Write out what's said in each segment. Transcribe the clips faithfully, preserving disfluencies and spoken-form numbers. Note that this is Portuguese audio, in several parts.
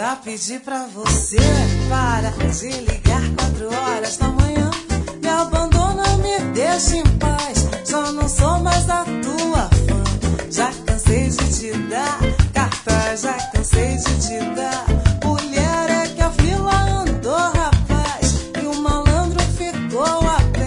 Já pedi pra você para de ligar quatro horas da manhã. Me abandona, me deixa em paz. Já não sou mais da tua fã. Já cansei de te dar cartaz, já cansei de te dar. Mulher é que a fila andou, rapaz, e o malandro ficou a pé.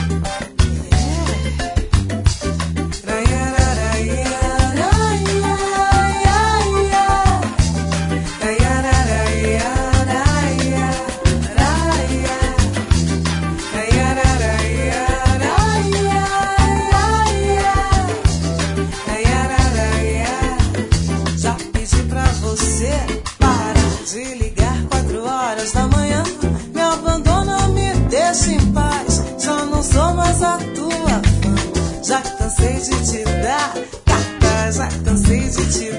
De ligar quatro horas da manhã, me abandona, me deixa em paz. Já não sou mais a tua fã. Já cansei de te dar cartaz, já cansei de te